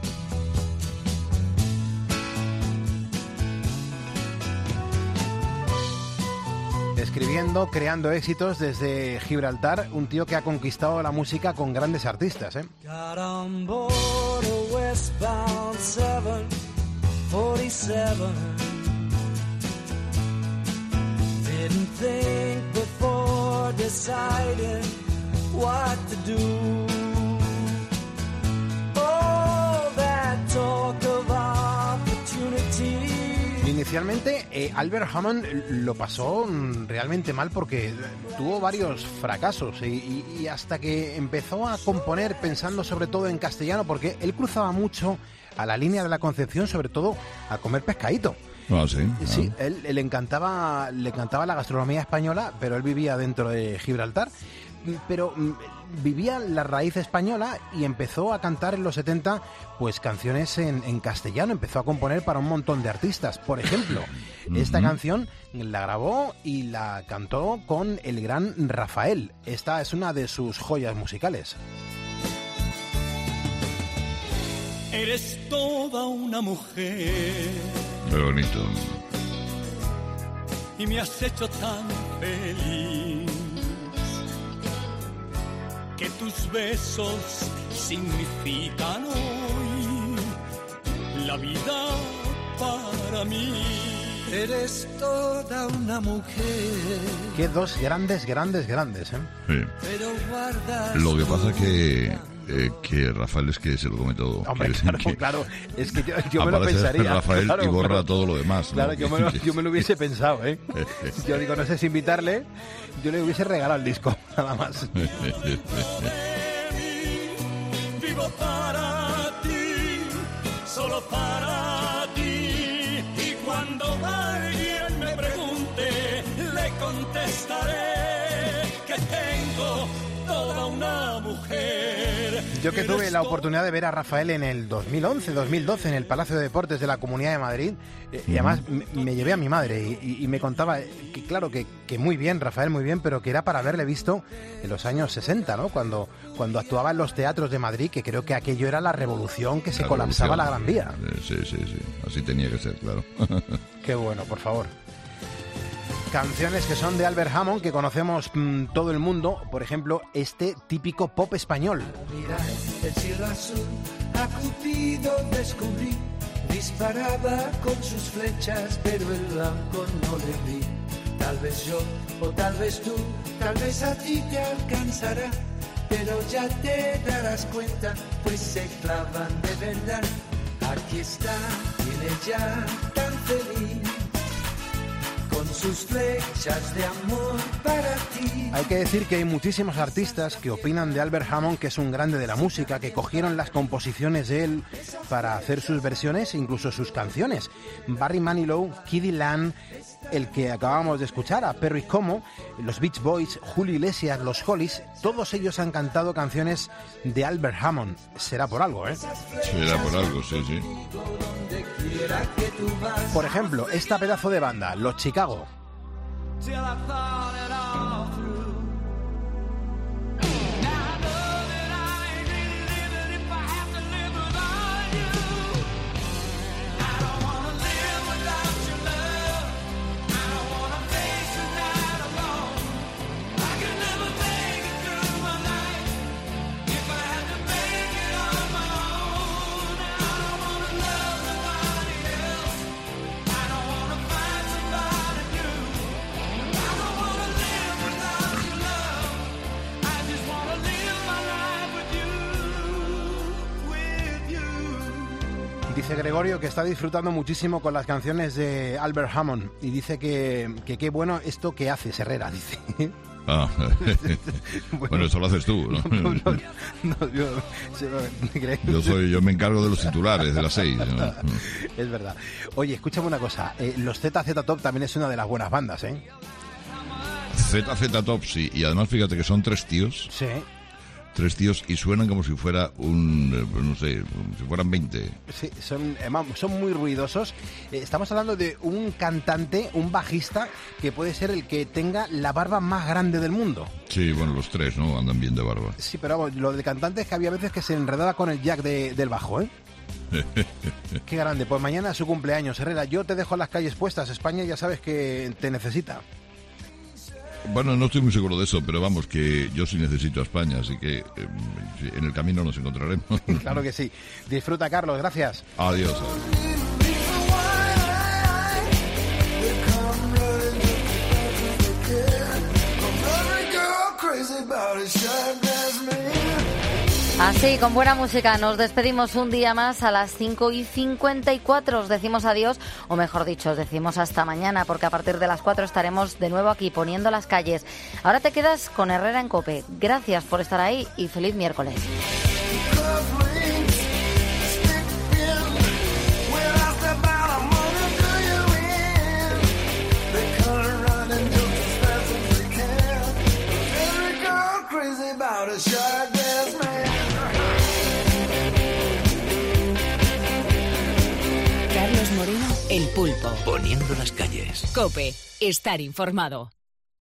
Escribiendo, creando éxitos desde Gibraltar, un tío que ha conquistado la música con grandes artistas, ¿eh?
Got on board a westbound seven forty-seven. Didn't think before deciding what to do. Oh, that talk of opportunity.
Inicialmente, eh, Albert Hammond lo pasó realmente mal porque tuvo varios fracasos y, y, y hasta que empezó a componer pensando sobre todo en castellano, porque él cruzaba mucho a la línea de la Concepción, sobre todo a comer pescadito.
Ah, sí.
Sí, él, él le encantaba, le encantaba la gastronomía española, pero él vivía dentro de Gibraltar. pero vivía la raíz española y empezó a cantar en los setenta pues canciones en, en castellano, empezó a componer para un montón de artistas. Por ejemplo, esta canción la grabó y la cantó con el gran Rafael. Esta es una de sus joyas musicales.
Eres toda una mujer.
Qué bonito.
Y me has hecho tan feliz que tus besos significan hoy la vida para mí.
Eres toda una mujer.
Qué dos grandes, grandes, grandes, ¿eh?
Sí.
Pero guardas.
Lo que pasa que eh, que Rafael es que se lo come todo.
Hombre,
Quiere
claro,
decir que
claro. Es que yo, yo me lo
aparece
pensaría.
Rafael
claro,
y borra
claro.
todo lo demás, ¿no?
Claro, yo me, lo, yo me lo hubiese pensado, ¿eh? Yo digo, no sé si invitarle, yo le hubiese regalado el disco, nada más.
Vivo para ti, solo para ti. Y cuando alguien me pregunte, le contestaré que tengo toda una mujer.
Yo que tuve la oportunidad de ver a Rafael en el dos mil once, dos mil doce en el Palacio de Deportes de la Comunidad de Madrid, eh, y además me, me llevé a mi madre y, y, y me contaba que claro, que, que muy bien, Rafael muy bien, pero que era para haberle visto en los años sesenta, ¿no? Cuando, cuando actuaba en los teatros de Madrid, que creo que aquello era la revolución, que se
La
colapsaba
revolución.
la Gran Vía.
Sí, sí, sí. Así tenía que ser, claro.
Qué bueno, por favor. Canciones que son de Albert Hammond, que conocemos mmm, todo el mundo. Por ejemplo, este típico pop español.
Mira, el cielo azul a Cupido descubrí. Disparaba con sus flechas, pero el blanco no le vi. Tal vez yo, o tal vez tú, tal vez a ti te alcanzará. Pero ya te darás cuenta, pues se clavan de verdad. Aquí está, viene ya tan feliz, con sus flechas de amor para ti.
Hay que decir que hay muchísimos artistas que opinan de Albert Hammond, que es un grande de la música, que cogieron las composiciones de él para hacer sus versiones e incluso sus canciones. Barry Manilow, Kiddy Lang, el que acabamos de escuchar, a Perry Como, los Beach Boys, Julio Iglesias, los Hollies, todos ellos han cantado canciones de Albert Hammond. Será por algo, ¿eh?
Será por algo, sí, sí.
Por ejemplo, esta pedazo de banda, los Chicago.
Till I thought it all through. Now I know that I ain't really living if I have to live without you. I don't wanna live without your love. I don't wanna face the night alone. I can never make it through my life if I have to make it on my own. I don't wanna love nobody else. I don't wanna find somebody new.
Dice Gregorio que está disfrutando muchísimo con las canciones de Albert Hammond y dice que que qué bueno esto que hace Herrera, dice.
Ah, bueno, eso lo haces tú, ¿no?
No, no, no, yo,
yo soy, yo me encargo de los titulares de las seis, ¿no?
Es verdad. Oye, escúchame una cosa, eh, los Z Z Top también es una de las buenas bandas, ¿eh?
Z Z Top, sí, y además fíjate que son tres tíos.
Sí.
Tres tíos y suenan como si fuera un, no sé, como si fueran veinte.
Sí, son, son muy ruidosos. Estamos hablando de un cantante, un bajista, que puede ser el que tenga la barba más grande del mundo.
Sí, bueno, los tres, ¿no? Andan bien de barba.
Sí, pero vamos, lo del cantante es que había veces que se enredaba con el jack de, del bajo, ¿eh? Qué grande. Pues mañana es su cumpleaños, Herrera. Yo te dejo las calles puestas. España ya sabes que te necesita.
Bueno, no estoy muy seguro de eso, pero vamos, que yo sí necesito a España, así que eh, en el camino nos encontraremos.
Claro que sí. Disfruta, Carlos, gracias.
Adiós.
Así, con buena música, nos despedimos un día más a las cinco y cincuenta y cuatro. Os decimos adiós, o mejor dicho, os decimos hasta mañana, porque a partir de las cuatro estaremos de nuevo aquí poniendo las calles. Ahora te quedas con Herrera en COPE. Gracias por estar ahí y feliz miércoles.
about a shirtless man.
Carlos Moreno, El Pulpo.
Poniendo las calles.
COPE. Estar informado.